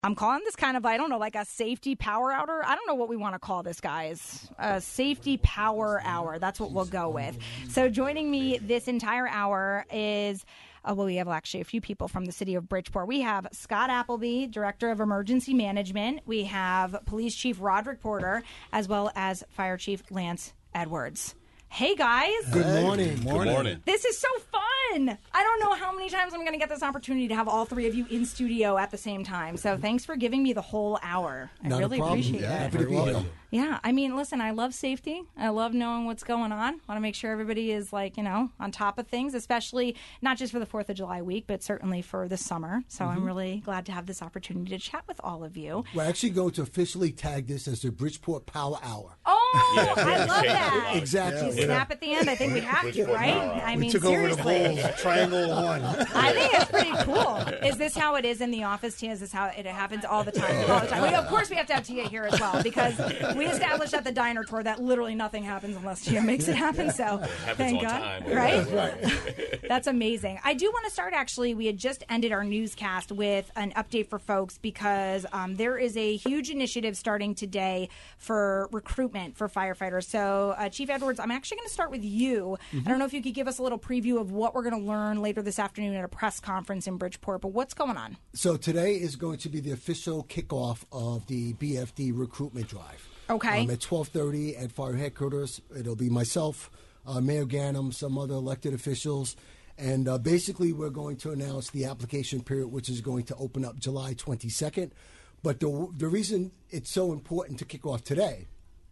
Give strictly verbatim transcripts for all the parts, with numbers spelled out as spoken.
I'm calling this kind of, I don't know, like a safety power hour. I don't know what we want to call this, guys. A safety power hour. That's what we'll go with. So joining me this entire hour is, uh, well, we have actually a few people from the city of Bridgeport. We have Scott Appleby, Director of Emergency Management. We have Police Chief Roderick Porter, as well as Fire Chief Lance Edwards. Hey, guys. Good morning. Good morning. Good morning. This is so fun. I don't know how many times I'm going to get this opportunity to have all three of you in studio at the same time. So thanks for giving me the whole hour. I Not really a problem. appreciate Yeah, it. happy to be here. Yeah, I mean, listen, I love safety. I love knowing what's going on. Want to make sure everybody is, like, you know, on top of things, especially not just for the fourth of July week, but certainly for the summer. So mm-hmm. I'm really glad to have this opportunity to chat with all of you. We're actually going to officially tag this as the Bridgeport Power Hour. Oh, yeah, I love that. Exactly. You snap at the end. I think we have to, right? I we mean, took seriously. over the whole triangle one. I think it's pretty cool. Is this how it is in the office, Tia? Is this how it happens all the time? All the time. We, of course, we have to have Tia here as well, because we established at the diner tour that literally nothing happens unless Tia makes it happen. So happens thank on God, time. right? Right. That's amazing. I do want to start. Actually, we had just ended our newscast with an update for folks because um, there is a huge initiative starting today for recruitment for firefighters. So, uh, Chief Edwards, I'm actually going to start with you. Mm-hmm. I don't know if you could give us a little preview of what we're going to learn later this afternoon at a press conference in Bridgeport. But what's going on? So today is going to be the official kickoff of the B F D recruitment drive. Okay. Um, at twelve thirty at Fire Headquarters, it'll be myself, uh, Mayor Ganem, some other elected officials, and uh, basically we're going to announce the application period, which is going to open up July twenty-second. But the the reason it's so important to kick off today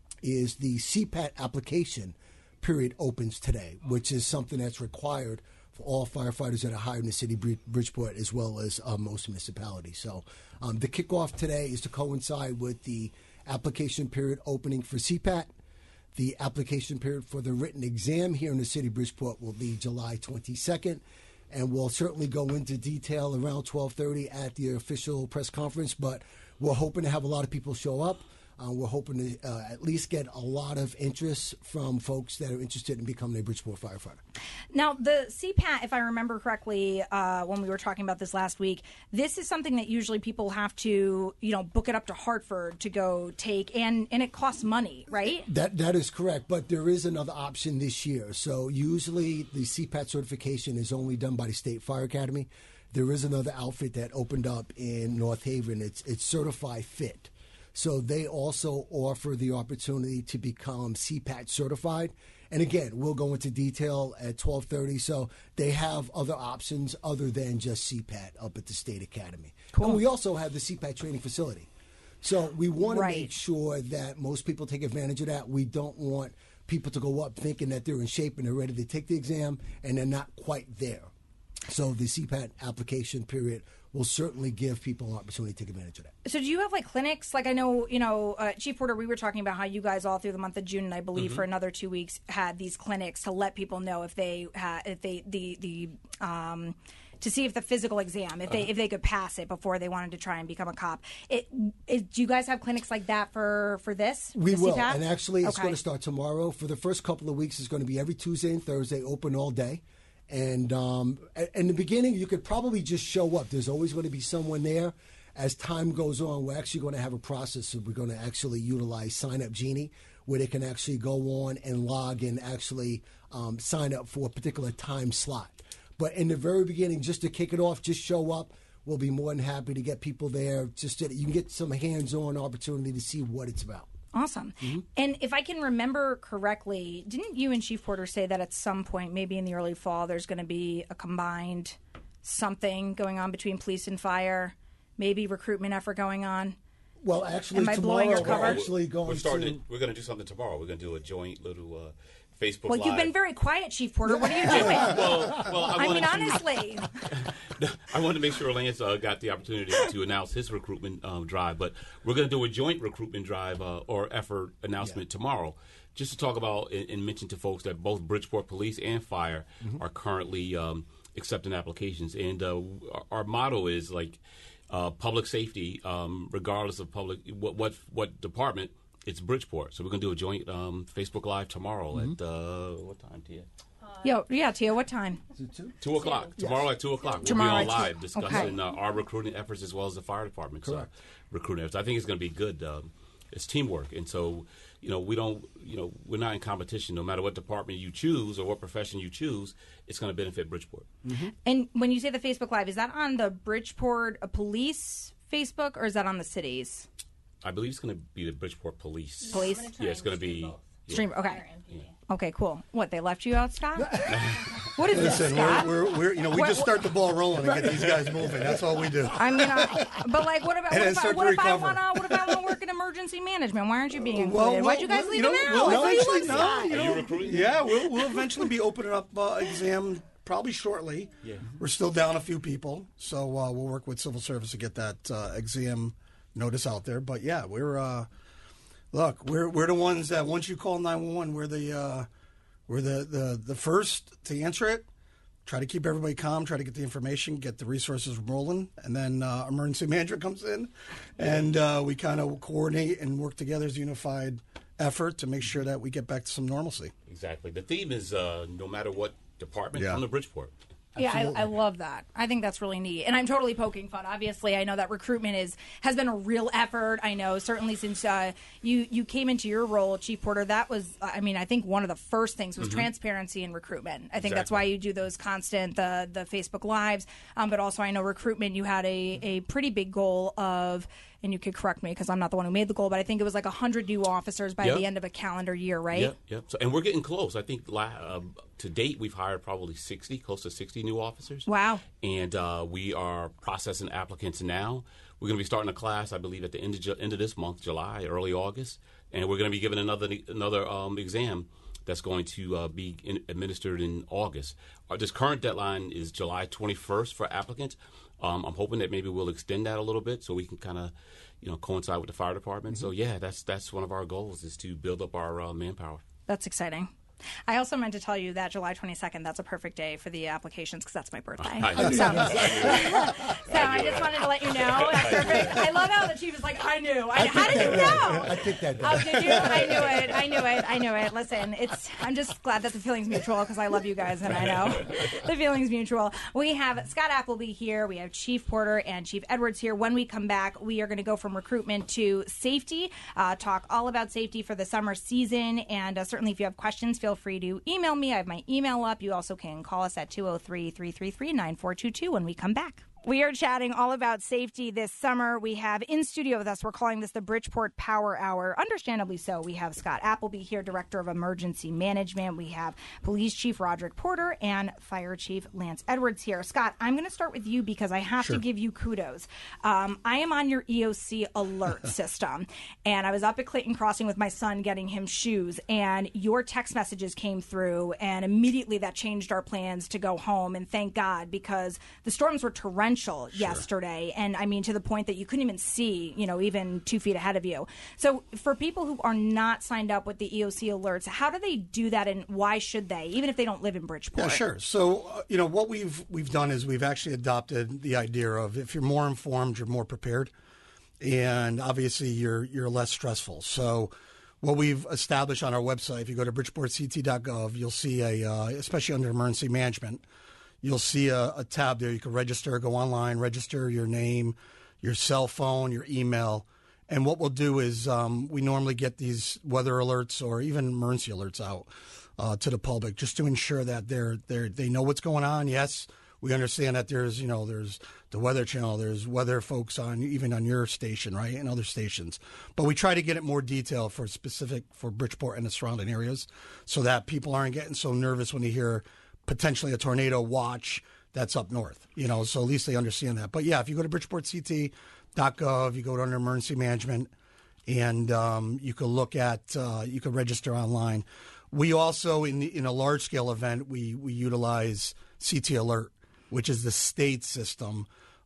is the C PAT application period opens today, which is something that's required for all firefighters that are hired in the city of Bridgeport, as well as uh, most municipalities. So um, the kickoff today is to coincide with the application period opening for C PAT. The application period for the written exam here in the city of Bridgeport will be July twenty-second, and we'll certainly go into detail around twelve thirty at the official press conference, but we're hoping to have a lot of people show up. Uh, we're hoping to uh, at least get a lot of interest from folks that are interested in becoming a Bridgeport firefighter. Now, the C PAT, if I remember correctly, uh, when we were talking about this last week, this is something that usually people have to, you know, book it up to Hartford to go take, and, and it costs money, right? That That is correct, but there is another option this year. So usually the C PAT certification is only done by the State Fire Academy. There is another outfit that opened up in North Haven. It's, it's Certified Fit. So they also offer the opportunity to become C PAT certified. And again, we'll go into detail at twelve thirty. So they have other options other than just C PAT up at the State Academy. Cool. And we also have the C PAT training facility. So we want to Right. make sure that most people take advantage of that. We don't want people to go up thinking that they're in shape and they're ready to take the exam, and they're not quite there. So the C PAT application period will certainly give people an opportunity to take advantage of that. So do you have, like, clinics? Like, I know, you know, uh, Chief Porter, we were talking about how you guys all through the month of June, and I believe mm-hmm. for another two weeks, had these clinics to let people know if they had, if they, the, the, um, to see if the physical exam, if they uh-huh. if they could pass it before they wanted to try and become a cop. It, it, do you guys have clinics like that for, for this? We will, C PAT? and actually it's okay. going to start tomorrow. For the first couple of weeks, it's going to be every Tuesday and Thursday, open all day. And um, in the beginning, you could probably just show up. There's always going to be someone there. As time goes on, we're actually going to have a process. So we're going to actually utilize Sign Up Genie, where they can actually go on and log and actually um, sign up for a particular time slot. But in the very beginning, just to kick it off, just show up. We'll be more than happy to get people there, just so that you can get some hands-on opportunity to see what it's about. Awesome. Mm-hmm. And if I can remember correctly, didn't you and Chief Porter say that at some point, maybe in the early fall, there's going to be a combined something going on between police and fire, maybe recruitment effort going on? Well, actually, Am I tomorrow blowing your we're cover? actually going we're starting to... to, we're going to do something tomorrow. We're going to do a joint little uh, Facebook well, Live. You've been very quiet, Chief Porter. What are you doing? well, well, I, I mean, to, honestly. I wanted to make sure Lance uh, got the opportunity to announce his recruitment um, drive, but we're going to do a joint recruitment drive uh, or effort announcement yeah. tomorrow, just to talk about and, and mention to folks that both Bridgeport Police and Fire mm-hmm. are currently um, accepting applications. And uh, our, our motto is like uh, public safety, um, regardless of public what, what what department. It's Bridgeport. So we're going to do a joint um, Facebook Live tomorrow mm-hmm. at uh, what time, Tia? Uh, Yo, yeah, Tia, what time? Is it two? Two o'clock. Tomorrow at two o'clock. We'll Tomorrow be at on two. live discussing Okay. uh, our recruiting efforts as well as the fire department's uh, Correct. recruiting efforts. I think it's going to be good. Um, it's teamwork. And so, you know, we don't, you know, we're not in competition. No matter what department you choose or what profession you choose, it's going to benefit Bridgeport. And when you say the Facebook Live, is that on the Bridgeport uh, Police Facebook or is that on the city's? I believe it's going to be the Bridgeport Police. Police? Yeah, it's going to be. Yeah. Stream. Okay. Okay, cool. What, they left you out, Scott? What is this, Listen, Scott? we're, we're, we're, you know, we What- just start the ball rolling and get these guys moving. That's all we do. I mean, uh, but like, what about And what then if, I, start what to if I recover. want to? What if I want to work in emergency management? Why aren't you being included? Well, Why'd you guys well, leave you him know, out? We'll I thought you eventually, loved no, Scott. you Are know, you recruiting? yeah, we'll, we'll eventually be opening up uh, exam probably shortly. Yeah. We're still down a few people, so uh, we'll work with civil service to get that uh, exam notice out there. But yeah, we're uh, look, we're we're the ones that once you call nine one one, we're the uh, we're the, the the first to answer it. Try to keep everybody calm, try to get the information, get the resources rolling, and then uh, emergency manager comes in, and uh, we kind of coordinate and work together as a unified effort to make sure that we get back to some normalcy. Exactly. The theme is uh, no matter what department, Yeah. come to Bridgeport. Yeah, I, I love that. I think that's really neat. And I'm totally poking fun. Obviously, I know that recruitment is has been a real effort. I know certainly since uh, you you came into your role, Chief Porter, that was, I mean, I think one of the first things was transparency in recruitment. I think that's Exactly. why you do those constant, the the Facebook Lives. Um, but also I know recruitment, you had a, a pretty big goal of, and you could correct me because I'm not the one who made the goal, but I think it was like one hundred new officers by Yep. the end of a calendar year, right? Yep, yep. So, and we're getting close. I think la- uh, to date we've hired probably sixty, close to sixty new officers. Wow. And uh, we are processing applicants now. We're going to be starting a class, I believe, at the end of Ju- end of this month, July, early August, and we're going to be giving another another um, exam that's going to uh, be in, administered in August. Our, this current deadline is July twenty-first for applicants. Um, I'm hoping that maybe we'll extend that a little bit so we can kind of, you know, coincide with the fire department. So yeah, that's that's one of our goals is to build up our uh, manpower. That's exciting. I also meant to tell you that July twenty-second, that's a perfect day for the applications because that's my birthday. I knew So, so I just wanted to let you know. That's perfect. I love how the chief is like, I knew. I, how did you know? I think that. Oh, did you? I knew it. I knew it. I knew it. Listen, it's. I'm just glad that the feeling's mutual because I love you guys and I know the feeling's mutual. We have Scott Appleby here. We have Chief Porter and Chief Edwards here. When we come back, we are going to go from recruitment to safety, uh, talk all about safety for the summer season. And uh, certainly if you have questions, feel free to email me. I have my email up. You also can call us at two oh three, three three three, nine four two two when we come back. We are chatting all about safety this summer. We have in studio with us, we're calling this the Bridgeport Power Hour. Understandably so. We have Scott Appleby here, Director of Emergency Management. We have Police Chief Roderick Porter and Fire Chief Lance Edwards here. Scott, I'm going to start with you because I have Sure. to give you kudos. Um, I am on your E O C alert system, and I was up at Clayton Crossing with my son getting him shoes, and your text messages came through, and immediately that changed our plans to go home, and thank God, because the storms were torrential yesterday, and I mean to the point that you couldn't even see, you know, even two feet ahead of you. So for people who are not signed up with the E O C alerts, how do they do that, and why should they, even if they don't live in Bridgeport? Yeah, sure. So, uh, you know, what we've we've done is we've actually adopted the idea of if you're more informed, you're more prepared, and obviously you're you're less stressful. So, what we've established on our website, if you go to bridgeport c t dot gov, you'll see a, uh, especially under emergency management, you'll see a, a tab there. You can register, go online, register your name, your cell phone, your email. And what we'll do is um, we normally get these weather alerts or even emergency alerts out uh, to the public just to ensure that they're, they're, they know what's going on. Yes, we understand that there's, you know, there's the Weather Channel, there's weather folks on, even on your station, right, and other stations. But we try to get it more detailed for specific for Bridgeport and the surrounding areas so that people aren't getting so nervous when they hear potentially a tornado watch that's up north, you know, so at least they understand that. But yeah, if you go to bridgeport c t dot gov, you go to under emergency management, and um, you can look at, uh, you can register online. We also, in the, in a large scale event, we, we utilize C T Alert, which is the state system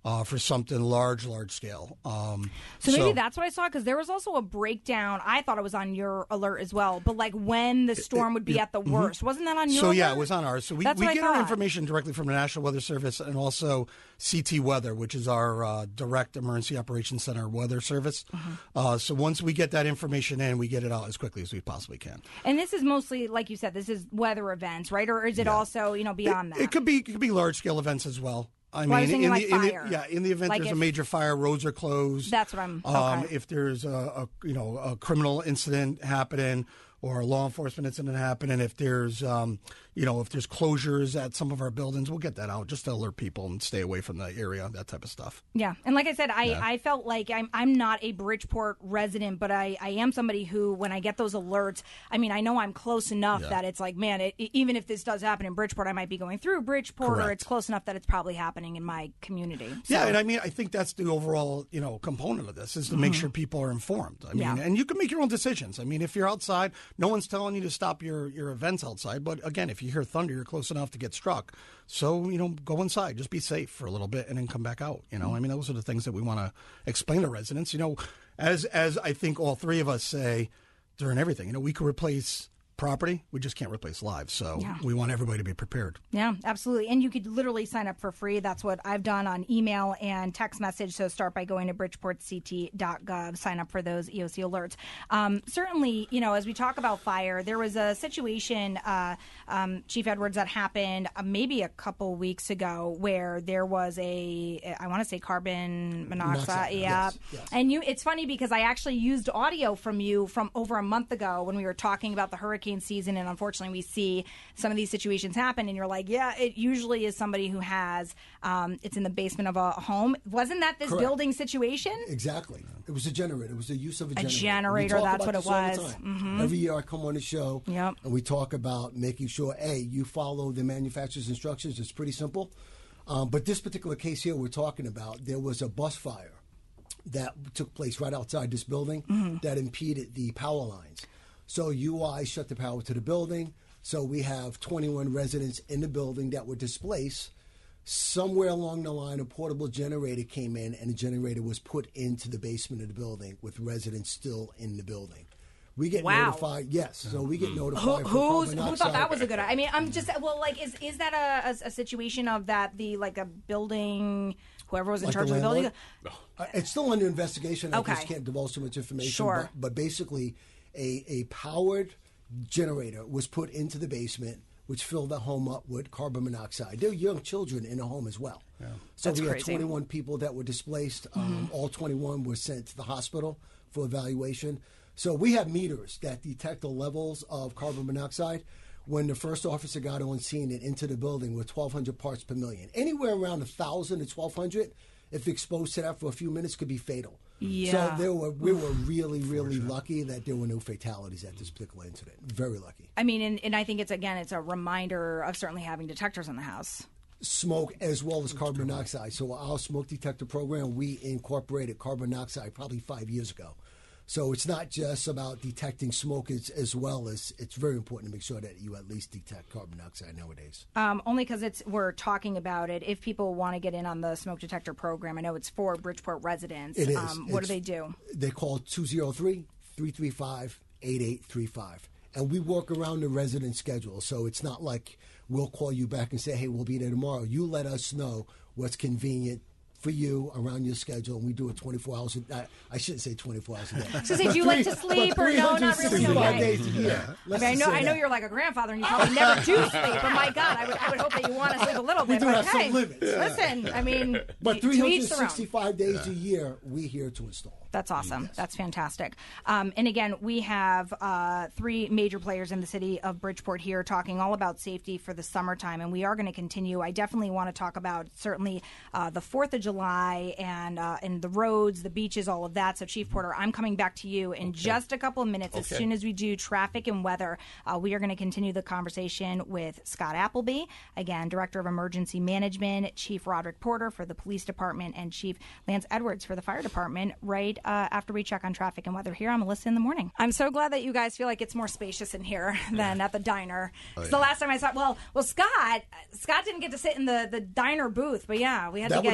uh, for something large, large scale. Um, so maybe so, that's what I saw, because there was also a breakdown. I thought it was on your alert as well, but like when the storm would be it, at the worst. Mm-hmm. Wasn't that on your So, alert? yeah, it was on ours. So we, we get our information directly from the National Weather Service and also C T Weather, which is our uh, direct emergency operations center weather service. Mm-hmm. Uh, so once we get that information in, we get it out as quickly as we possibly can. And this is mostly, like you said, this is weather events, right? Or is it yeah. also, you know, beyond it, that? It could be, it could be large scale events as well. I well, mean, I in, like the, in the yeah, in the event like there's if, a major fire, roads are closed. That's what I'm. Okay. Um, if there's a, a you know a criminal incident happening or a law enforcement incident happening, if there's um, you know if there's closures at some of our buildings, we'll get that out just to alert people and stay away from the area, that type of stuff. Yeah, and like I said, I, yeah. I felt like I'm I'm not a Bridgeport resident, but I, I am somebody who, when I get those alerts, I mean, I know I'm close enough yeah. that it's like, man, it, even if this does happen in Bridgeport, I might be going through Bridgeport, Correct. or it's close enough that it's probably happening in my community. So. Yeah, and I mean, I think that's the overall, you know, component of this is to mm-hmm. make sure people are informed. I mean, yeah. and you can make your own decisions. I mean, if you're outside, no one's telling you to stop your, your events outside. But again, if you hear thunder, you're close enough to get struck. So, you know, go inside, just be safe for a little bit and then come back out. You know, mm-hmm. I mean, those are the things that we want to explain to residents. You know, as as I think all three of us say during everything, you know, we could replace property, we just can't replace lives. So yeah. we want everybody to be prepared. Yeah, absolutely. And you could literally sign up for free. That's what I've done on email and text message. So start by going to bridgeport c t dot gov, sign up for those E O C alerts. Um, certainly, you know, as we talk about fire, there was a situation, uh, um, Chief Edwards, that happened uh, maybe a couple weeks ago where there was a, I want to say carbon monoxide. monoxide yeah. Yes, yes. And you, it's funny because I actually used audio from you from over a month ago when we were talking about the hurricane season, and unfortunately we see some of these situations happen, and you're like, yeah, it usually is somebody who has um, it's in the basement of a home. Wasn't that this Correct. building situation? Exactly. It was a generator. It was the use of a, a generator. generator. That's what it was. Mm-hmm. Every year I come on the show yep. and we talk about making sure, A, you follow the manufacturer's instructions. It's pretty simple. Um, but this particular case here we're talking about, there was a bus fire that took place right outside this building mm-hmm. that impeded the power lines. So U I shut the power to the building. So we have twenty-one residents in the building that were displaced. Somewhere along the line, a portable generator came in, and the generator was put into the basement of the building with residents still in the building. We get wow. notified. Yes, so we get notified. Who, for who's, carbon who thought that was a good idea? I mean, I'm just well, like, is is that a, a, a situation of that the like a building? Whoever was in like charge the of the building. Uh, it's still under investigation. I okay. just can't divulge too much information. Sure. But, but basically, a a powered generator was put into the basement, which filled the home up with carbon monoxide. There were young children in the home as well. Yeah. So That's we had crazy. twenty-one people that were displaced. Mm-hmm. Um, all twenty-one were sent to the hospital for evaluation. So we have meters that detect the levels of carbon monoxide. When the first officer got on scene and into the building with twelve hundred parts per million, anywhere around one thousand to twelve hundred, if exposed to that for a few minutes, could be fatal. Yeah. So there were, we were really, really lucky that there were no fatalities at this particular incident. Very lucky. I mean, and, and I think it's, again, it's a reminder of certainly having detectors in the house. Smoke as well as carbon monoxide. So our smoke detector program, we incorporated carbon monoxide probably five years ago. So it's not just about detecting smoke as, as well as it's very important to make sure that you at least detect carbon dioxide nowadays. Um, only because it's we're talking about it. If people want to get in on the smoke detector program, I know it's for Bridgeport residents. It is. Um, what it's, do they do? They call two oh three, three three five, eight eight three five. And we work around the resident schedule. So it's not like we'll call you back and say, hey, we'll be there tomorrow. You let us know what's convenient for you around your schedule, and we do it twenty-four hours a day. I shouldn't say twenty-four hours a day. So did you like to sleep or no? Not really. Okay. Days a year. I mean, I know, I know you're like a grandfather, and you probably never do sleep. But my God, I would, I would hope that you want to sleep a little bit. We do but have hey, some limits. Listen, I mean, but to each their own. three hundred sixty-five days a year, we here to install. That's awesome. Yes. That's fantastic. Um, and again, we have uh, three major players in the city of Bridgeport here talking all about safety for the summertime, and we are going to continue. I definitely want to talk about certainly uh, the fourth of July and uh, and the roads, the beaches, all of that. So, Chief Porter, I'm coming back to you in okay. just a couple of minutes. Okay. As soon as we do traffic and weather, uh, we are going to continue the conversation with Scott Appleby, again, Director of Emergency Management, Chief Roderick Porter for the Police Department, and Chief Lance Edwards for the Fire Department, right Uh, after we check on traffic and weather here on Melissa in the Morning. I'm so glad that you guys feel like it's more spacious in here than at the diner. Oh, yeah. The last time I saw, well, well, Scott, Scott didn't get to sit in the, the diner booth, but yeah, we had that to get. That would have been interesting.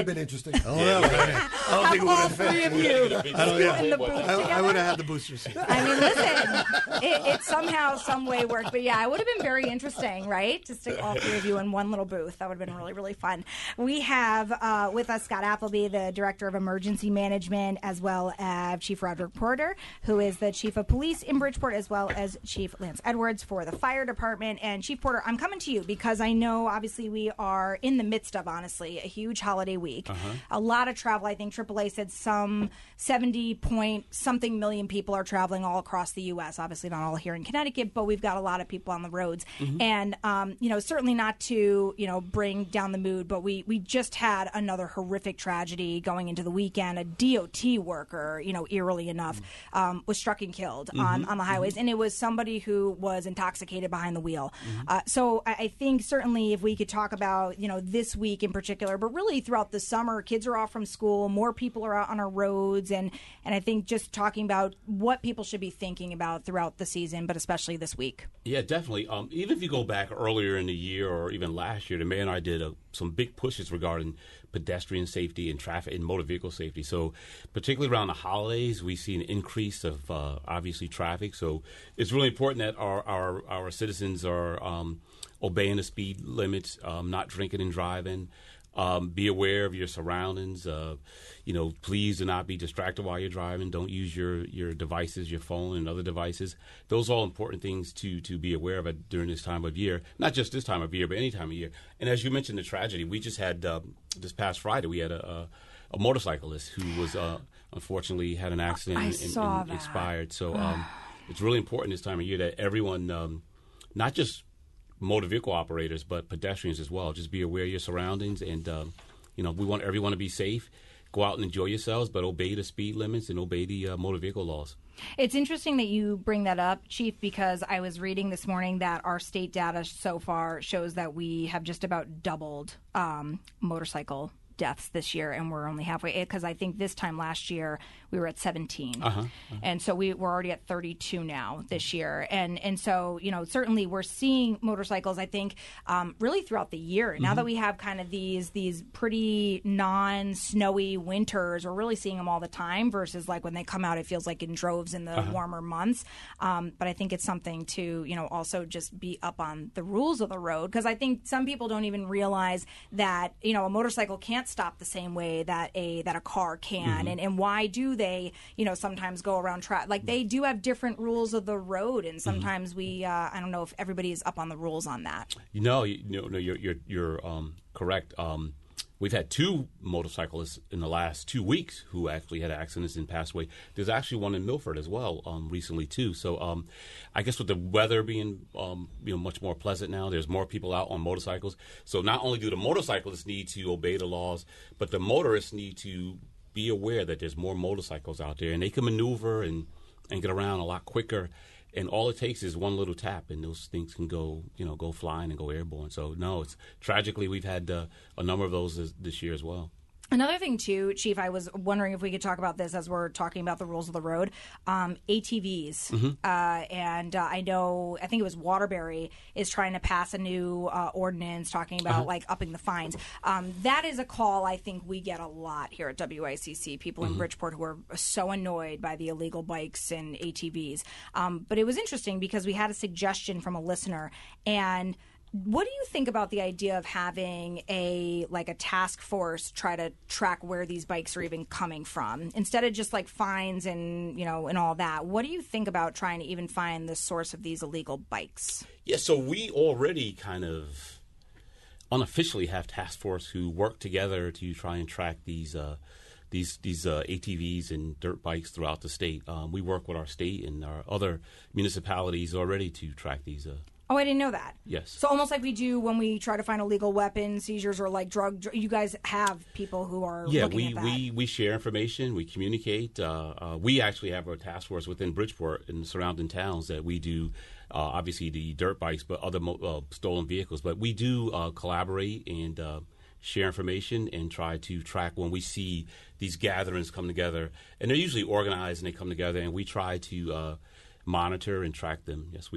think. Oh, no, I don't think it would All have three fit. of you I don't, yeah. in the booth I, I together. would have had the booster seat. I mean, listen, it, it somehow, some way worked. But yeah, it would have been very interesting, right? Just to all three of you in one little booth. That would have been really, really fun. We have uh, with us Scott Appleby, the Director of Emergency Management, as well as Chief Roderick Porter, who is the Chief of Police in Bridgeport, as well as Chief Lance Edwards for the Fire Department. And Chief Porter, I'm coming to you because I know, obviously, we are in the midst of, honestly, a huge holiday week. Uh-huh. A lot of travel. I think triple A said some seventy point something million people are traveling all across the U S. Obviously not all here in Connecticut, but we've got a lot of people on the roads. Mm-hmm. And, um, you know, certainly not to, you know, bring down the mood, but we, we just had another horrific tragedy going into the weekend. A D O T worker, you know, eerily enough, um, was struck and killed mm-hmm. on, on the highways. Mm-hmm. And it was somebody who was intoxicated behind the wheel. Mm-hmm. Uh, so I, I think certainly if we could talk about, you know, this week in particular, but really throughout the summer, kids are off from school, more people are out on our roads. And, and I think just talking about what people should be thinking about throughout the season, but especially this week. Yeah, definitely. Um, even if you go back earlier in the year or even last year, the mayor and I did a, some big pushes regarding pedestrian safety and traffic and motor vehicle safety. So particularly around the holidays, we see an increase of uh, obviously traffic. So it's really important that our, our, our citizens are um, obeying the speed limits, um, not drinking and driving. Um, be aware of your surroundings. Uh, you know, please do not be distracted while you're driving. Don't use your, your devices, your phone and other devices. Those are all important things to to be aware of during this time of year. Not just this time of year, but any time of year. And as you mentioned, the tragedy, we just had uh, this past Friday, we had a, a, a motorcyclist who was uh, unfortunately had an accident I and, saw and that. expired. So um, it's really important this time of year that everyone, um, not just motor vehicle operators, but pedestrians as well. Just be aware of your surroundings, and um, you know, we want everyone to be safe. Go out and enjoy yourselves, but obey the speed limits and obey the uh, motor vehicle laws. It's interesting that you bring that up, Chief, because I was reading this morning that our state data so far shows that we have just about doubled um, motorcycle deaths this year, and we're only halfway, because I think this time last year we were at seventeen, uh-huh, uh-huh. and so we, we're already at thirty-two now this year, and and so, you know, certainly we're seeing motorcycles, I think, um, really throughout the year. Mm-hmm. Now that we have kind of these these pretty non-snowy winters, we're really seeing them all the time, versus like when they come out, it feels like in droves in the uh-huh. warmer months. Um, but I think it's something to, you know, also just be up on the rules of the road, because I think some people don't even realize that, you know, a motorcycle can't stop the same way that a that a car can, mm-hmm. and and why do they, you know, sometimes go around traffic? Like, they do have different rules of the road, and sometimes mm-hmm. we uh, I don't know if everybody is up on the rules on that. You know, you know, no, you're you're, you're um, correct. Um, we've had two motorcyclists in the last two weeks who actually had accidents and passed away. There's actually one in Milford as well um, recently too. So um, I guess with the weather being um, you know, much more pleasant now, there's more people out on motorcycles. So not only do the motorcyclists need to obey the laws, but the motorists need to be aware that there's more motorcycles out there, and they can maneuver and, and get around a lot quicker. And all it takes is one little tap, and those things can go, you know, go flying and go airborne. So no, it's tragically we've had uh, a number of those this, this year as well. Another thing, too, Chief, I was wondering if we could talk about this as we're talking about the rules of the road. Um, A T Vs. Mm-hmm. Uh, and uh, I know, I think it was Waterbury is trying to pass a new uh, ordinance talking about, uh-huh. like, upping the fines. Um, that is a call I think we get a lot here at W I C C, people mm-hmm. in Bridgeport who are so annoyed by the illegal bikes and A T Vs. Um, but it was interesting because we had a suggestion from a listener, and what do you think about the idea of having a like a task force try to track where these bikes are even coming from, instead of just like fines and, you know, and all that? What do you think about trying to even find the source of these illegal bikes? Yeah, so we already kind of unofficially have task force who work together to try and track these uh, these these uh, A T Vs and dirt bikes throughout the state. Um, we work with our state and our other municipalities already to track these. Uh, Oh, I didn't know that. Yes. So almost like we do when we try to find illegal weapons, seizures, or like drug, dr- you guys have people who are yeah, looking we, at that. we we share information, we communicate. Uh, uh, we actually have a task force within Bridgeport and surrounding towns that we do, uh, obviously the dirt bikes, but other mo- uh, stolen vehicles. But we do uh, collaborate and uh, share information and try to track when we see these gatherings come together. And they're usually organized and they come together, and we try to uh, monitor and track them. Yes, we do.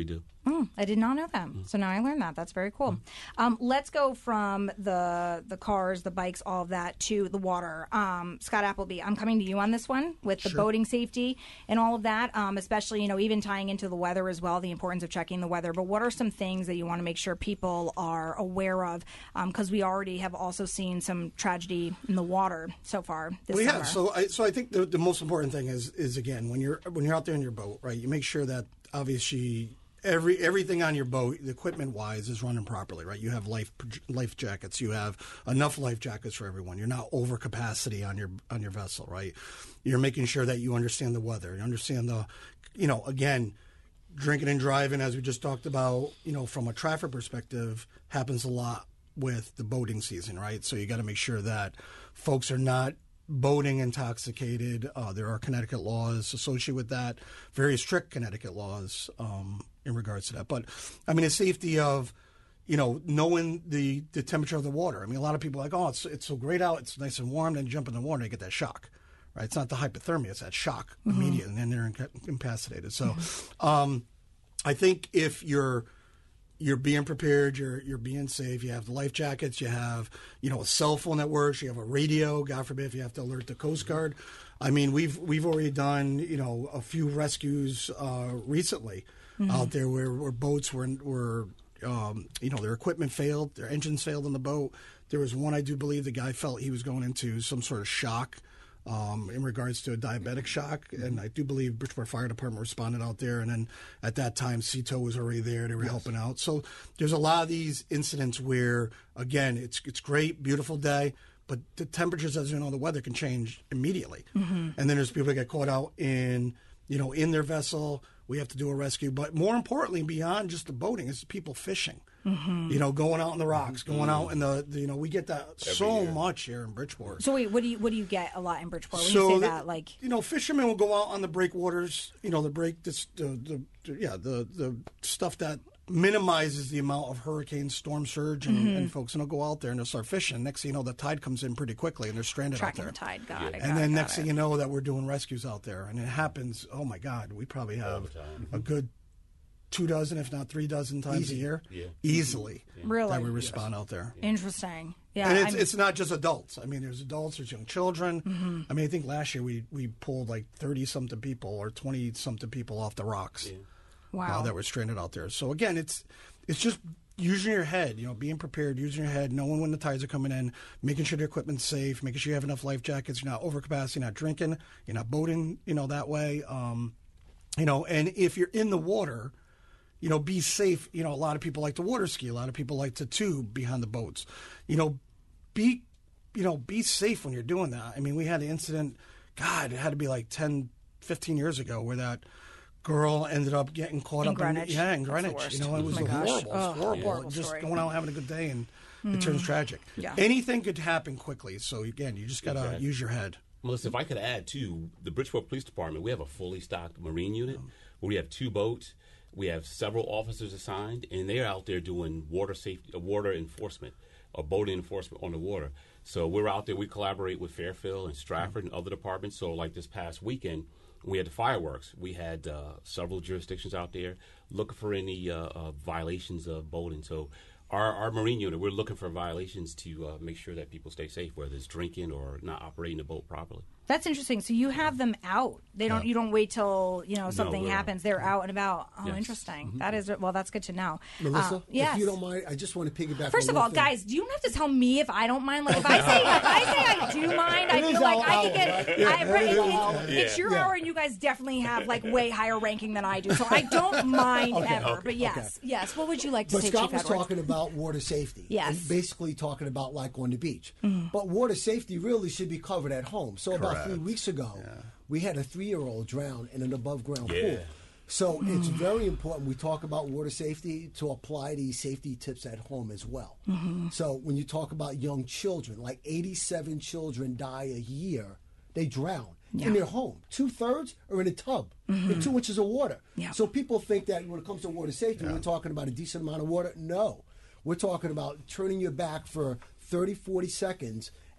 Oh, I did not know that. So now I learned that. That's very cool. Um, let's go from the the cars, the bikes, all of that to the water. Um, Scott Appleby, I'm coming to you on this one with the Sure. boating safety and all of that, um, especially, you know, even tying into the weather as well, the importance of checking the weather. But what are some things that you want to make sure people are aware of? Because um, we already have also seen some tragedy in the water so far this Well, summer. yeah. So, I, so I think the, the most important thing is, is again, when you're when you're out there in your boat, right? You make sure that obviously every everything on your boat, equipment wise, is running properly, right? You have life life jackets. You have enough life jackets for everyone. You're not over capacity on your on your vessel, right? You're making sure that you understand the weather. You understand the, you know, again, drinking and driving, as we just talked about, you know, from a traffic perspective, happens a lot with the boating season, right? So you got to make sure that folks are not boating intoxicated. Uh, there are Connecticut laws associated with that, very strict Connecticut laws um, in regards to that. But, I mean, the safety of, you know, knowing the, the temperature of the water. I mean, a lot of people are like, oh, it's it's so great out, it's nice and warm, then you jump in the water and you get that shock, right? It's not the hypothermia, it's that shock mm-hmm. immediate, and then they're inca- incapacitated. So mm-hmm. um, I think if you're You're being prepared. You're you're being safe. You have the life jackets. You have you know a cell phone that works. You have a radio. God forbid if you have to alert the Coast Guard. I mean, we've we've already done you know a few rescues uh, recently mm-hmm. out there where, where boats were were um, you know their equipment failed, their engines failed in the boat. There was one I do believe the guy felt he was going into some sort of shock. Um, in regards to a diabetic shock, and I do believe Bridgeport Fire Department responded out there, and then at that time, C E T O was already there. They were yes. helping out. So there's a lot of these incidents where, again, it's it's great, beautiful day, but the temperatures, as you know, the weather can change immediately. Mm-hmm. And then there's people that get caught out in, you know, in their vessel. We have to do a rescue. But more importantly, beyond just the boating, is the people fishing. Mm-hmm. You know, going out in the rocks, going mm-hmm. out in the, the, you know, we get that Every so year. much here in Bridgeport. So wait, what do you what do you get a lot in Bridgeport when so you say the, that? Like, you know, fishermen will go out on the breakwaters. You know, the break, this, the, the, the yeah, the the stuff that minimizes the amount of hurricane storm surge, and, mm-hmm. and folks, and they'll go out there and they'll start fishing. Next thing you know, the tide comes in pretty quickly, and they're stranded Tracking out there. the tide, got yeah. it. And got then it, next got thing it. you know, that we're doing rescues out there, and it happens. Oh my God, we probably have a good two dozen, if not three dozen times Easy. a year, yeah. easily. Yeah. Really, that we respond yes. out there. Interesting. Yeah, and it's, I'm... it's not just adults. I mean, there's adults, there's young children. Mm-hmm. I mean, I think last year we, we pulled like thirty something people or twenty something people off the rocks. Yeah. Wow, uh, that were stranded out there. So again, it's it's just using your head, you know, being prepared, using your head, knowing when the tides are coming in, making sure the equipment's safe, making sure you have enough life jackets, you're not overcapacity, you're not drinking, you're not boating, you know, that way. Um, you know, and if you're in the water, you know, be safe. You know, a lot of people like to water ski. A lot of people like to tube behind the boats. You know, be, you know, be safe when you're doing that. I mean, we had an incident, God, it had to be like ten, fifteen years ago where that girl ended up getting caught in up Greenwich. in, yeah, in Greenwich. You know, it was oh horrible. It was oh, horrible. horrible Just story. going out having a good day, and mm. it turns tragic. Yeah. Anything could happen quickly. So again, you just got to exactly. use your head. Melissa, if I could add, too, the Bridgeport Police Department, we have a fully stocked marine unit where we have two boats. We have several officers assigned, and they're out there doing water safety, uh, water enforcement, or boating enforcement on the water. So we're out there. We collaborate with Fairfield and Stratford and other departments. So like this past weekend, we had the fireworks. We had uh, several jurisdictions out there looking for any uh, uh, violations of boating. So our, our marine unit, we're looking for violations to uh, make sure that people stay safe, whether it's drinking or not operating the boat properly. That's interesting. So you have them out. They don't. Yeah. You don't wait till you know something No, happens. They're out and about. Oh, Yes. interesting. Mm-hmm. That is well. That's good to know. Melissa, Uh, yes. if you don't mind, I just want to piggyback. First on of all, one thing. guys, do you have to tell me if I don't mind? Like if I say if I say I do mind, I It is feel like our I could hour, get. right? I, Yeah, right, it is it- our it's, hour. it's your Yeah. hour, and you guys definitely have like way higher ranking than I do. So I don't mind Okay, ever. okay, But yes, okay. yes. What would you like to But say, Scott Chief was Edwards? talking about water safety. Yes. And basically talking about like on the beach. Mm-hmm. But water safety really should be covered at home. So about Correct. three weeks ago, we had a three-year-old drown in an above-ground Yeah. pool. So Mm. it's very important we talk about water safety to apply these safety tips at home as well. Mm-hmm. So when you talk about young children, like eighty-seven children die a year, they drown Yeah. in their home. Two-thirds are in a tub in two inches of water. Yeah. So people think that when it comes to water safety, we're talking about a decent amount of water. No. We're talking about turning your back for thirty, forty seconds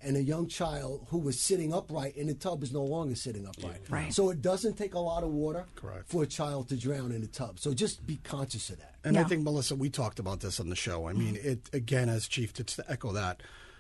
and a young child who was sitting upright in the tub is no longer sitting upright. Yeah. Right. So it doesn't take a lot of water Correct. for a child to drown in the tub. So just be conscious of that. And Yeah. I think, Melissa, we talked about this on the show. I mean, it again, as Chief, to, to echo that,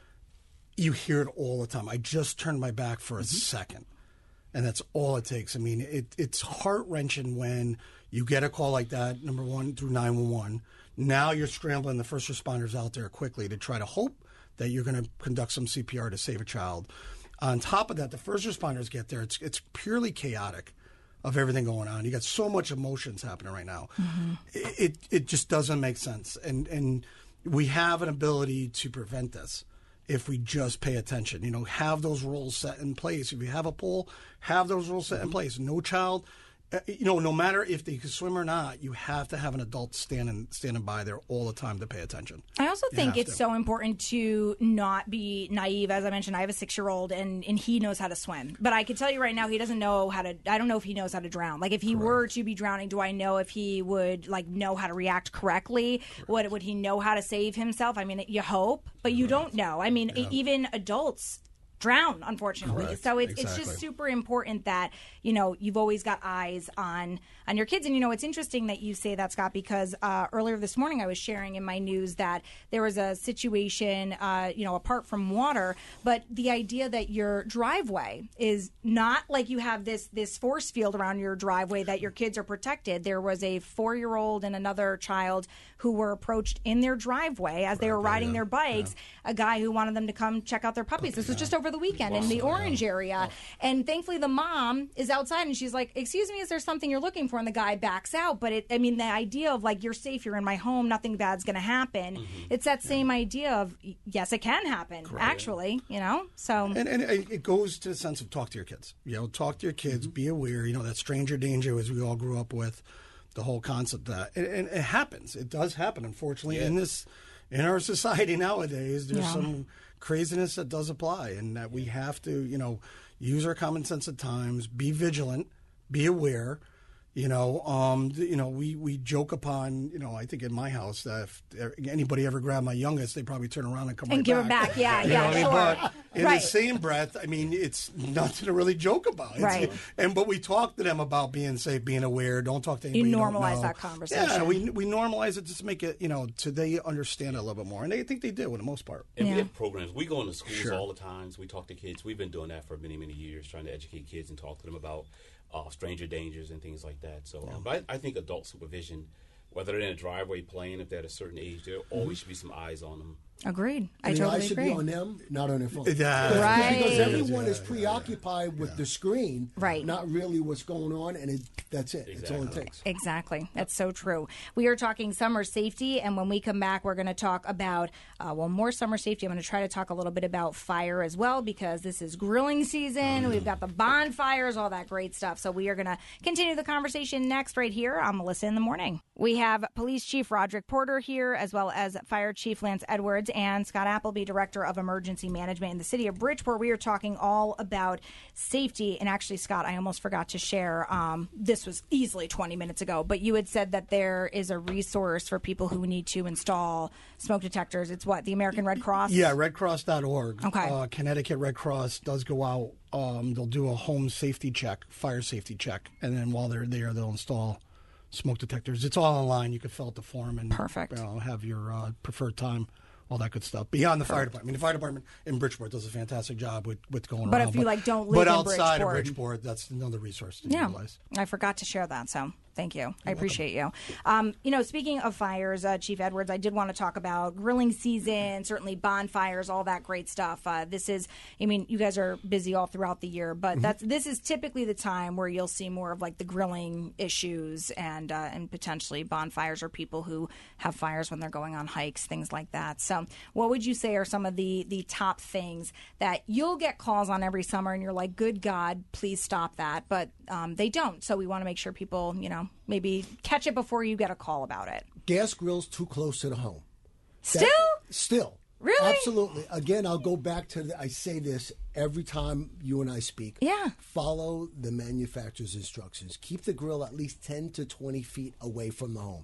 you hear it all the time. I just turned my back for a second, and that's all it takes. I mean, it, it's heart-wrenching when you get a call like that, number one, through nine one one. Now you're scrambling the first responders out there quickly to try to hope that you're going to conduct some C P R to save a child. On top of that, the first responders get there. It's it's purely chaotic of everything going on. You got so much emotions happening right now. Mm-hmm. It, it it just doesn't make sense. And and we have an ability to prevent this if we just pay attention. You know, have those rules set in place. If you have a pool, have those rules set in place. No child. You know, no matter if they can swim or not, you have to have an adult standing standing by there all the time to pay attention. I also You think have it's to. so important to not be naive. As I mentioned, I have a six-year-old, and, and he knows how to swim. But I can tell you right now, he doesn't know how to. I don't know if he knows how to drown. Like, if he were to be drowning, do I know if he would like know how to react correctly? Would would he know how to save himself? I mean, you hope, but you don't know. I mean, e- even adults drown, unfortunately. Correct. So it's it's Exactly. just super important that, you know, you've always got eyes on on your kids. And, you know, it's interesting that you say that, Scott, because uh, earlier this morning I was sharing in my news that there was a situation, uh, you know, apart from water, but the idea that your driveway is not like you have this this force field around your driveway that your kids are protected. There was a four-year-old and another child who were approached in their driveway as they were riding their bikes, a guy who wanted them to come check out their puppies. This was just over the weekend in the Orange area. And thankfully the mom is outside and she's like, excuse me, is there something you're looking for? And the guy backs out. But it, I mean, the idea of like, you're safe, you're in my home, nothing bad's going to happen. Mm-hmm. It's that same idea of, yes, it can happen, Correct. actually, you know? So. And, and it goes to the sense of talk to your kids. You know, talk to your kids, mm-hmm. be aware, you know, that stranger danger as we all grew up with, the whole concept of that. And, and it happens. It does happen, unfortunately, yeah. in this, in our society nowadays. There's yeah. some craziness that does apply, and that we have to, you know, use our common sense at times, be vigilant, be aware. You know, um, you know, we, we joke upon, you know, I think in my house that if anybody ever grabbed my youngest, they'd probably turn around and come and right give back. her back. Yeah, you yeah, know what sure. I mean? But in right. the same breath, I mean, it's nothing to really joke about. It's, right. And but we talk to them about being safe, being aware. Don't talk to anybody. You you don't normalize know. that conversation. Yeah, we we normalize it just to make it, you know, so they understand it a little bit more, and they think they do, for the most part. And yeah. we have programs. We go into schools Sure. all the time. So we talk to kids. We've been doing that for many, many years, trying to educate kids and talk to them about uh, stranger dangers and things like that. So, um, but I, I think adult supervision, whether they're in a driveway playing, if they're at a certain age, there always should be some eyes on them. Agreed. I and totally the eyes should agree. be on them, not on their phone. Yeah. Right. Because everyone Yeah, is preoccupied yeah, with yeah. the screen, right. not really what's going on, and it, that's it. Exactly. That's all it takes. Exactly. That's so true. We are talking summer safety, and when we come back, we're going to talk about, uh, well, more summer safety. I'm going to try to talk a little bit about fire as well, because this is grilling season. We've got the bonfires, all that great stuff. So we are going to continue the conversation next right here on Melissa in the Morning. We have Police Chief Roderick Porter here, as well as Fire Chief Lance Edwards and Scott Appleby, Director of Emergency Management in the City of Bridgeport. We are talking all about safety. And actually, Scott, I almost forgot to share, um, this was easily twenty minutes ago, but you had said that there is a resource for people who need to install smoke detectors. It's what, the American Red Cross? Yeah, red cross dot org. Okay. Uh, Connecticut Red Cross does go out. Um, they'll do a home safety check, fire safety check, and then while they're there, they'll install smoke detectors. It's all online. You can fill out the form and Perfect. You know, have your uh, preferred time, all that good stuff. Beyond the Perfect. fire department. I mean, the fire department in Bridgeport does a fantastic job with, with going but around. If you, but, like, don't live but in outside Bridgeport. of Bridgeport, that's another resource to yeah. utilize. I forgot to share that, so thank you. I appreciate you. Um, you know, speaking of fires, uh, Chief Edwards, I did want to talk about grilling season, certainly bonfires, all that great stuff. Uh, this is, I mean, you guys are busy all throughout the year, but that's this is typically the time where you'll see more of like the grilling issues and uh, and potentially bonfires or people who have fires when they're going on hikes, things like that. So what would you say are some of the, the top things that you'll get calls on every summer and you're like, good God, please stop that. But um, they don't. So we want to make sure people, you know, maybe catch it before you get a call about it. Gas grills too close to the home. Still? That, still. Really? Absolutely. Again, I'll go back to the, I say this every time you and I speak. Yeah. Follow the manufacturer's instructions. Keep the grill at least ten to twenty feet away from the home.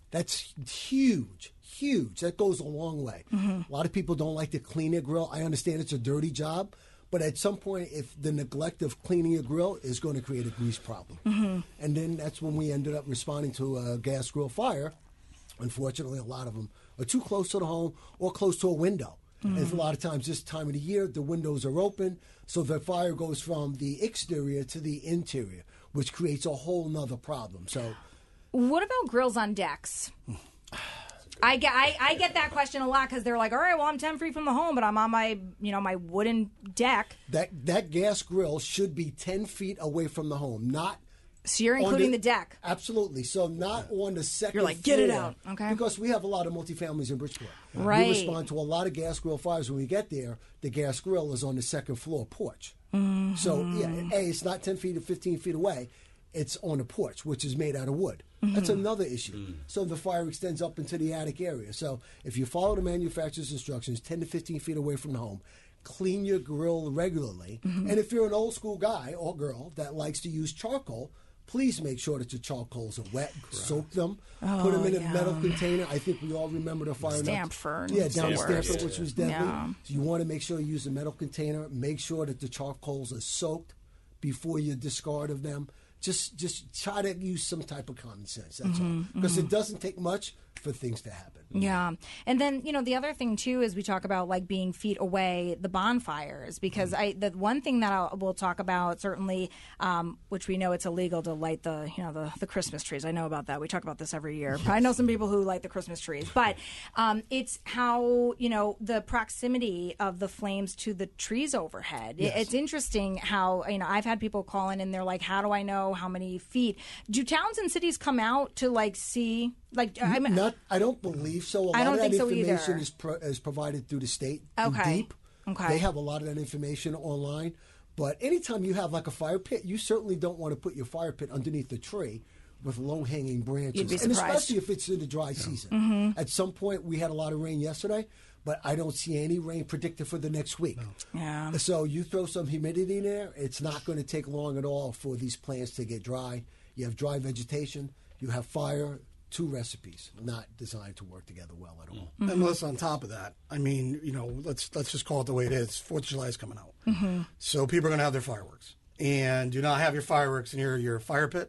That's huge, huge. That goes a long way. Mm-hmm. A lot of people don't like to clean their grill. I understand it's a dirty job, but at some point, if the neglect of cleaning your grill is going to create a grease problem. Mm-hmm. And then that's when we ended up responding to a gas grill fire. Unfortunately, a lot of them are too close to the home or close to a window. Mm-hmm. And a lot of times this time of the year, the windows are open, so the fire goes from the exterior to the interior, which creates a whole nother problem. So, what about grills on decks? I get I, I get that question a lot because they're like, all right, well, I'm ten feet from the home, but I'm on my you know my wooden deck. That that gas grill should be ten feet away from the home, not. So you're including the, the deck. Absolutely. So not on the second You're like, floor, get it out. Okay. Because we have a lot of multifamilies in Bridgeport. Right. We respond to a lot of gas grill fires. When we get there, the gas grill is on the second floor porch. Mm-hmm. So, yeah, A, it's not ten feet or fifteen feet away. It's on a porch, which is made out of wood. Mm-hmm. That's another issue. Mm. So the fire extends up into the attic area. So if you follow the manufacturer's instructions, ten to fifteen feet away from the home, clean your grill regularly. Mm-hmm. And if you're an old school guy or girl that likes to use charcoal, please make sure that your charcoals are wet. Correct. Soak them. Oh, put them in yeah. a metal container. I think we all remember the fire. Stamford. Yeah, down in Stamford, Stamford, yeah. which was deadly. Yeah. So you want to make sure you use a metal container. Make sure that the charcoals are soaked before you discard of them. Just just try to use some type of common sense. That's mm-hmm, all. Because mm-hmm. it doesn't take much for things to happen. Yeah. And then, you know, the other thing, too, is we talk about, like, being feet away, the bonfires. Because I the one thing that I'll, we'll talk about, certainly, um, which we know it's illegal to light the, you know, the, the Christmas trees. I know about that. We talk about this every year. I know some people who light the Christmas trees. But um, it's how, you know, the proximity of the flames to the trees overhead. Yes. It's interesting how, you know, I've had people call in and they're like, how do I know how many feet? Do towns and cities come out to, like, see... Like I mean, not, I don't believe so. A lot I don't of that think so information either. is pro, is provided through the state. through Okay. Deep. Okay. They have a lot of that information online. But anytime you have like a fire pit, you certainly don't want to put your fire pit underneath the tree with low hanging branches, You'd be and surprised. especially if it's in the dry season. Mm-hmm. At some point, we had a lot of rain yesterday, but I don't see any rain predicted for the next week. No. Yeah. So you throw some humidity in there, it's not going to take long at all for these plants to get dry. You have dry vegetation, you have fire. Two recipes not designed to work together well at all. Mm-hmm. And Melissa, on top of that, I mean, you know, let's let's just call it the way it is. Fourth of July is coming out, mm-hmm. so people are going to have their fireworks, and do not have your fireworks near your fire pit.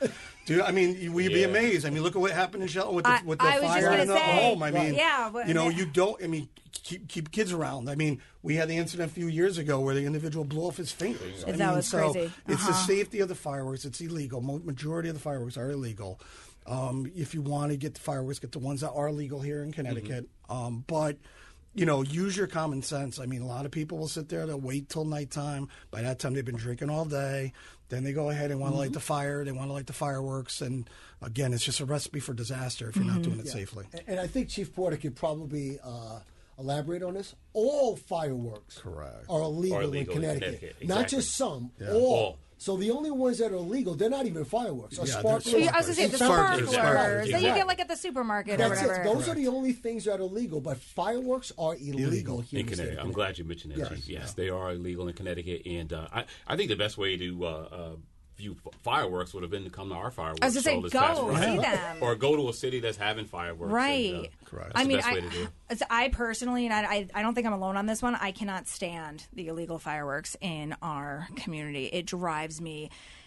do I mean, we'd be Yeah. amazed. I mean, look at what happened in Shelton with the, I- with the I was just fire gonna in the say, home. I mean, yeah, but- you know, you don't. I mean, keep keep kids around. I mean, we had the incident a few years ago where the individual blew off his fingers. I That mean, was so crazy. It's the Uh-huh. safety of the fireworks. It's illegal. Mo- Majority of the fireworks are illegal. Um, if you want to get the fireworks, get the ones that are legal here in Connecticut. Mm-hmm. Um, but, you know, use your common sense. I mean, a lot of people will sit there, they'll wait till nighttime. By that time, they've been drinking all day. Then they go ahead and want to Mm-hmm. light the fire. They want to light the fireworks. And, again, it's just a recipe for disaster if you're Mm-hmm. not doing it Yeah. safely. And- And I think Chief Porter could probably uh, elaborate on this. All fireworks Correct. are illegal, Are illegal in in Connecticut. Connecticut, Not exactly. just some, Yeah. all. All. So the only ones that are illegal, they're not even fireworks. Are Yeah, they're sparklers. I was going to say, the Sparklers. sparklers Exactly. that you get, like, at the supermarket or That's whatever. it. Those are the only things that are illegal, but fireworks are illegal, Illegal. here in in the state of Connecticut. I'm glad you mentioned that, Yes. Chief. Yes, they are illegal in Connecticut, and uh, I, I think the best way to uh, uh, view f- fireworks would have been to come to our fireworks I was gonna say, show this go, past see Friday. them. or go to a city that's having fireworks. Right. And, uh, Correct. That's I mean, the best I, way to do it. so I personally, and I, I, I don't think I'm alone on this one, I cannot stand the illegal fireworks in our community. It drives me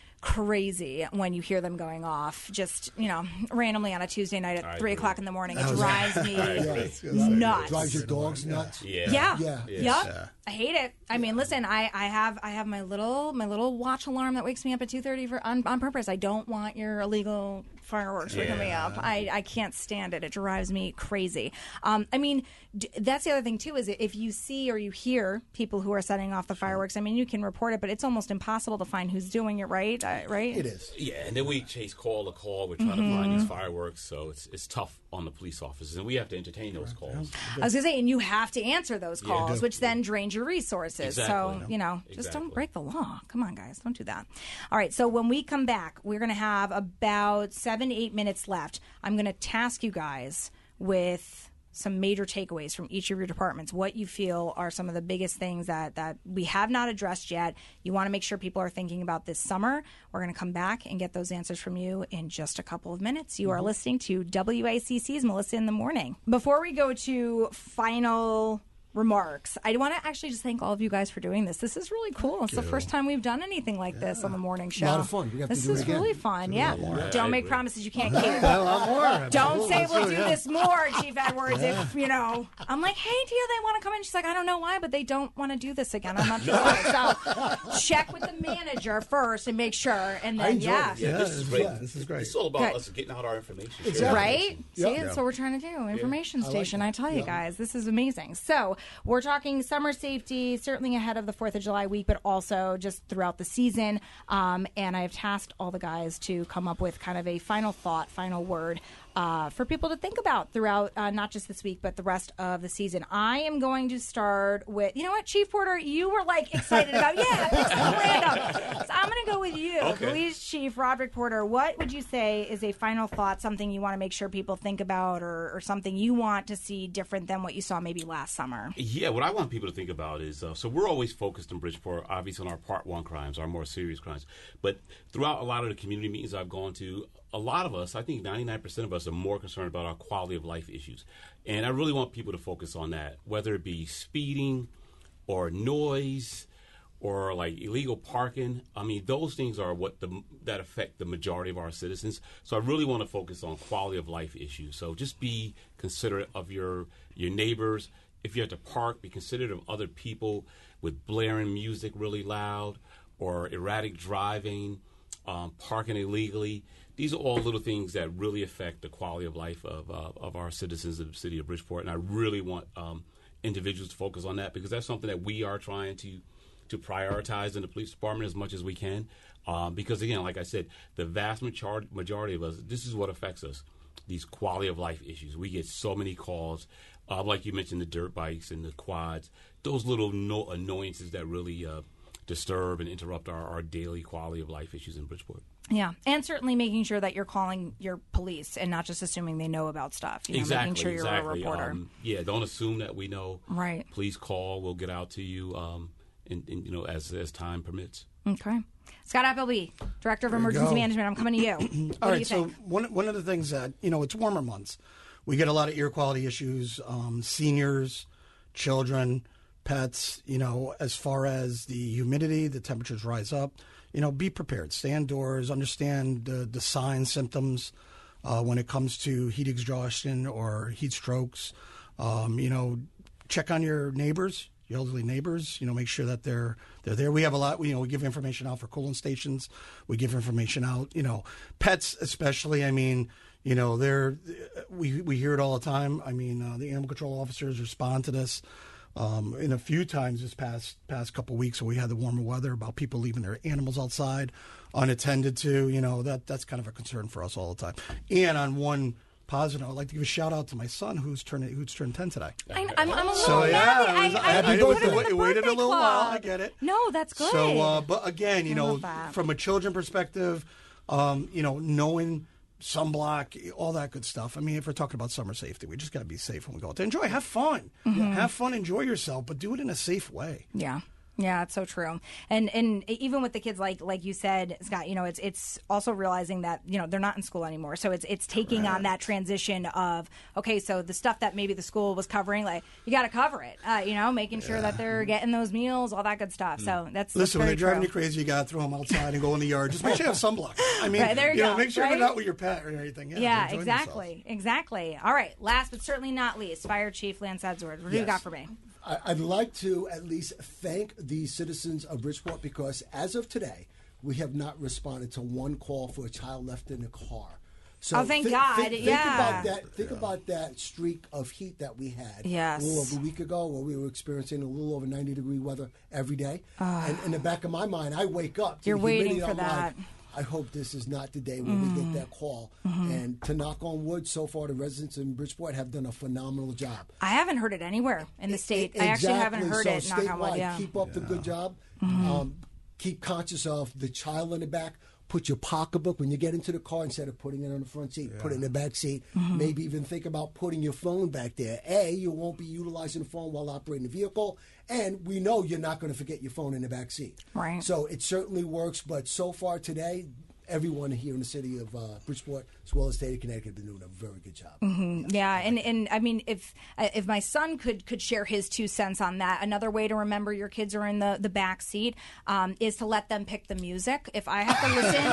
crazy when you hear them going off just, you know, randomly on a Tuesday night I at three agree. o'clock in the morning. It That was- drives me agree. nuts. Drives your dogs nuts. Yeah. Yeah. Yeah. Yep. Yeah. I hate it. I mean, listen, I, I have I have my little my little watch alarm that wakes me up at two thirty for on, on purpose. I don't want your illegal fireworks waking me Yeah. up. I, I can't stand it. It drives me crazy. Um, I mean, d- that's the other thing too, is if you see or you hear people who are setting off the fireworks, I mean, you can report it, but it's almost impossible to find who's doing it, right? Uh, right? It is. Yeah, and then we chase call to call. We're trying Mm-hmm. to find these fireworks, so it's it's tough on the police officers, and we have to entertain those calls. I was going to say, and you have to answer those Yeah. calls, You do. which then drains your resources. Exactly. So, you know, just don't Exactly. break the law. Come on, guys. Don't do that. All right. So when we come back, we're going to have about seven, eight minutes left. I'm going to task you guys with some major takeaways from each of your departments, what you feel are some of the biggest things that, that we have not addressed yet. You want to make sure people are thinking about this summer. We're going to come back and get those answers from you in just a couple of minutes. You are mm-hmm. listening to W A C C's Melissa in the Morning. Before we go to final remarks, I want to actually just thank all of you guys for doing this. This is really cool. It's the first time we've done anything like this on the morning show. A lot of fun. We have this to do is it again. really fun. Yeah. Yeah, Don't I make agree. promises you can't keep. A lot more. Don't say we'll do yeah. this more, Chief Edwards. If you know, I'm like, hey, do they want to come in? She's like, I don't know why, but they don't want to do this again. I'm not sure why. So check with the manager first and make sure. And I then enjoyed yeah, it. Yeah, this is great. Yeah, this is great. It's all about Good. us getting out our information. Exactly. right? Yeah. See, Yeah. that's what we're trying to do. Information I like station. that. I tell you Yeah. guys, this is amazing. So we're talking summer safety, certainly ahead of the fourth of July week, but also just throughout the season. Um, and I've tasked all the guys to come up with kind of a final thought, final word uh, for people to think about throughout uh, not just this week, but the rest of the season. I am going to start with, you know what, Chief Porter, you were like excited about, yeah, pick something random. So I'm going to go with you. Okay. Police Chief Roderick Porter, what would you say is a final thought, something you want to make sure people think about, or, or something you want to see different than what you saw maybe last summer? Yeah, what I want people to think about is, uh, so we're always focused in Bridgeport, obviously on our Part One crimes, our more serious crimes. But throughout a lot of the community meetings I've gone to, a lot of us, I think ninety-nine percent of us, are more concerned about our quality of life issues. And I really want people to focus on that, whether it be speeding or noise or like illegal parking. I mean, those things are what the that affect the majority of our citizens. So I really want to focus on quality of life issues. So just be considerate of your your neighbors. If you have to park, be considerate of other people with blaring music really loud or erratic driving, um, parking illegally. These are all little things that really affect the quality of life of uh, of our citizens of the city of Bridgeport. And I really want um, individuals to focus on that, because that's something that we are trying to to prioritize in the police department as much as we can. Um, because, again, like I said, the vast majority, majority of us, this is what affects us, these quality of life issues. We get so many calls, uh, like you mentioned, the dirt bikes and the quads, those little no- annoyances that really uh, disturb and interrupt our, our daily quality of life issues in Bridgeport. Yeah, and certainly making sure that you're calling your police and not just assuming they know about stuff. You know, Exactly, making sure you're exactly. a reporter. Um, yeah, don't assume that we know. Right. Please call. We'll get out to you, um, in, in, you know, as as time permits. Okay. Scott Appleby, Director of There you Emergency go. Management, I'm coming to you. What All do right, you so think? one one of the things that, you know, it's warmer months. We get a lot of air quality issues, um, seniors, children, pets, you know, as far as the humidity, the temperatures rise up. You know, be prepared. Stay indoors. Understand the, the signs, symptoms uh, when it comes to heat exhaustion or heat strokes. Um, you know, check on your neighbors, your elderly neighbors. You know, make sure that they're they're there. We have a lot. You know, we give information out for cooling stations. We give information out. You know, pets especially. I mean, you know, they're we we hear it all the time. I mean, uh, the animal control officers respond to this. Um, in a few times this past past couple of weeks when we had the warmer weather, about people leaving their animals outside unattended to, you know, that that's kind of a concern for us all the time. And on one positive, I'd like to give a shout out to my son who's turning who's turned ten today. I, I'm, I'm a little So, mad. yeah, that it was- I, I- I, Happy didn't put birthday. him in It the waited a birthday little while, club. I get it. No, that's good. So, uh, but again, you I know, love that. from a children perspective, um, you know, knowing sunblock, all that good stuff. I mean, if we're talking about summer safety, we just got to be safe when we go out to enjoy, have fun, Mm-hmm. have fun, enjoy yourself, but do it in a safe way. Yeah. Yeah, it's so true. And and even with the kids, like like you said, Scott, you know, it's it's also realizing that, you know, they're not in school anymore. So it's it's taking on that transition of, okay, so the stuff that maybe the school was covering, like, you got to cover it, uh, you know, making sure that they're getting those meals, all that good stuff. So that's Listen, that's when they're very driving you true. crazy, you got to throw them outside and go in the yard. Just make sure you have sunblock. I mean, Right, there you know, go, make sure right? you're not with your pet or anything. Yeah, Yeah, enjoy exactly. Exactly. All right. Last but certainly not least, Fire Chief Lance Edwards. What do you Yes. got for me? I- I'd like to at least thank the citizens of Bridgeport, because as of today, we have not responded to one call for a child left in a car. So Oh, thank thi- God. Think, think Yeah. about that. Think about that streak of heat that we had Yes. a little over a week ago, where we were experiencing a little over ninety degree weather every day. And in the back of my mind, I wake up to You're the waiting humidity, for I'm like, that. I hope this is not the day when we get that call. And to knock on wood, so far the residents in Bridgeport have done a phenomenal job. I haven't heard it anywhere in the state. I actually haven't heard so it. Knock on wood. statewide, Yeah. keep up the good job. Um, keep conscious of the child in the back, put your pocketbook when you get into the car, instead of putting it on the front seat, yeah. put it in the back seat. Mm-hmm. Maybe even think about putting your phone back there. A, you won't be utilizing the phone while operating the vehicle, and we know you're not going to forget your phone in the back seat. Right. So it certainly works, but so far today, everyone here in the city of uh, Bridgeport, as well as the state of Connecticut, have been doing a very good job. Mm-hmm. Yeah, and, and I mean, if if my son could could share his two cents on that, another way to remember your kids are in the, the back seat um, is to let them pick the music. If I have to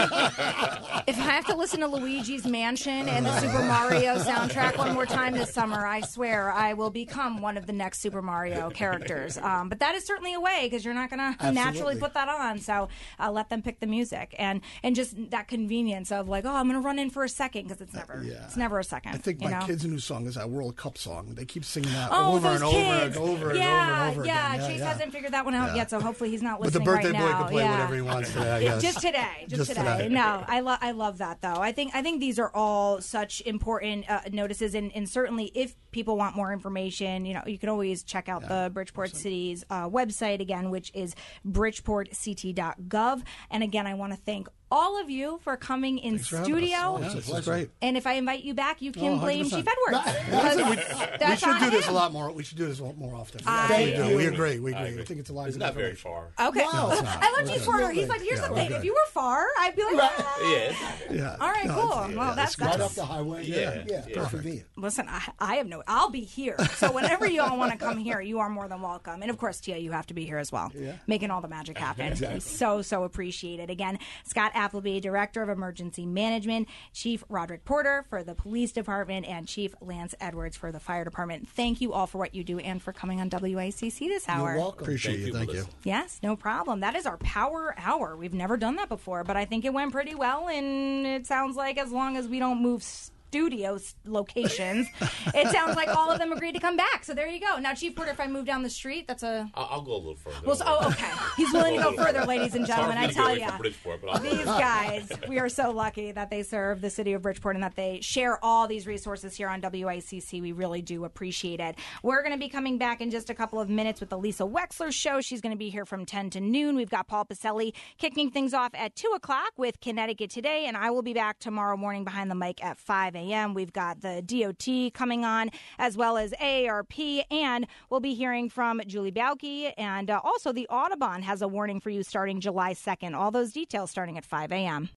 listen, if I have to listen to Luigi's Mansion and the Super Mario soundtrack one more time this summer, I swear I will become one of the next Super Mario characters. Um, but that is certainly a way, because you're not going to naturally put that on. So uh, let them pick the music, and and just that convenience of like, oh, I'm going to run in for a second, because it's never, uh, yeah. it's never a second. I think my know? kids' new song is that World Cup song. They keep singing that oh, over, and over, kids. and over and yeah, over and over yeah. again. Yeah, Chase yeah. hasn't figured that one out yeah. yet, so hopefully he's not listening right now. But the birthday right boy now. can play yeah. whatever he wants today, I guess. Just today. Just, just today. today. No, I, lo- I love that, though. I think I think these are all such important uh, notices, and, and certainly if people want more information, you know, you can always check out yeah. the Bridgeport website. City's uh, website, again, which is bridgeport c t dot gov. And again, I want to thank all of you for coming in Thanks for studio. Oh, yeah, this is great. And if I invite you back, you can oh, blame Chief Edwards. we, we should do this him. a lot more. We should do this more often. I, no, we agree. We agree. I, agree. I think it's a lot. It's not very far. Okay. No, it's not. I love Chief Porter. He's like, here's yeah, the thing. good. If you were far, I'd be like, ah. yeah. yeah. All right, no, cool. yeah, well, yeah, that's, right that's off the highway. Yeah, yeah, yeah. perfect. Listen, I, I have no. I'll be here. So whenever you all want to come here, you are more than welcome. And of course, Tia, you have to be here as well, yeah. making all the magic happen. Exactly. So so appreciated. Again, Scott Appleby, Director of Emergency Management, Chief Roderick Porter for the Police Department, and Chief Lance Edwards for the Fire Department. Thank you all for what you do and for coming on W A C C this hour. You're welcome. Appreciate Thank you. you, Thank you. Melissa. Yes, no problem. That is our Power Hour. We've never done that before, but I think it went pretty well, and it sounds like as long as we don't move studio locations, it sounds like all of them agreed to come back. So there you go. Now, Chief Porter, if I move down the street, that's a... I'll, I'll go a little further. Well, so, oh, okay. He's willing to go further, ladies and gentlemen. I tell you, these guys, we are so lucky that they serve the city of Bridgeport and that they share all these resources here on W A C C. We really do appreciate it. We're going to be coming back in just a couple of minutes with the Lisa Wexler Show. She's going to be here from ten to noon. We've got Paul Pacelli kicking things off at two o'clock with Connecticut Today, and I will be back tomorrow morning behind the mic at five a.m. We've got the D O T coming on, as well as A A R P, and we'll be hearing from Julie Bauke, and uh, also the Audubon has a warning for you starting July second. All those details starting at five a.m.